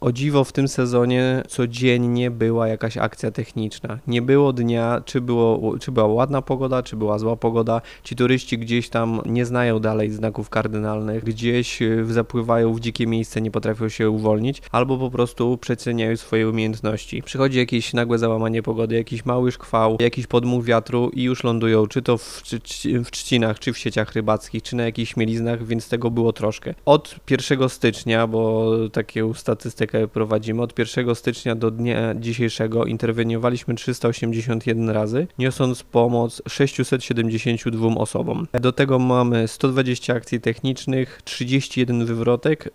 O dziwo w tym sezonie codziennie była jakaś akcja techniczna. Nie było dnia, czy była ładna pogoda, czy była zła pogoda. Ci turyści gdzieś tam nie znają dalej znaków kardynalnych, gdzieś zapływają w dzikie miejsce, nie potrafią się uwolnić, albo po prostu przeceniają swoje umiejętności. Przychodzi jakieś nagłe załamanie pogody, jakiś mały szkwał, jakiś podmuch wiatru i już lądują, czy to w trzcinach, czy w sieciach rybackich, czy na jakichś mieliznach, więc tego było troszkę. Od 1 stycznia, bo taką statystykę prowadzimy, od 1 stycznia do dnia dzisiejszego interweniowaliśmy 381 razy, niosąc pomoc 672 osobom. Do tego mamy 120 akcji technicznych, 31 wywrotek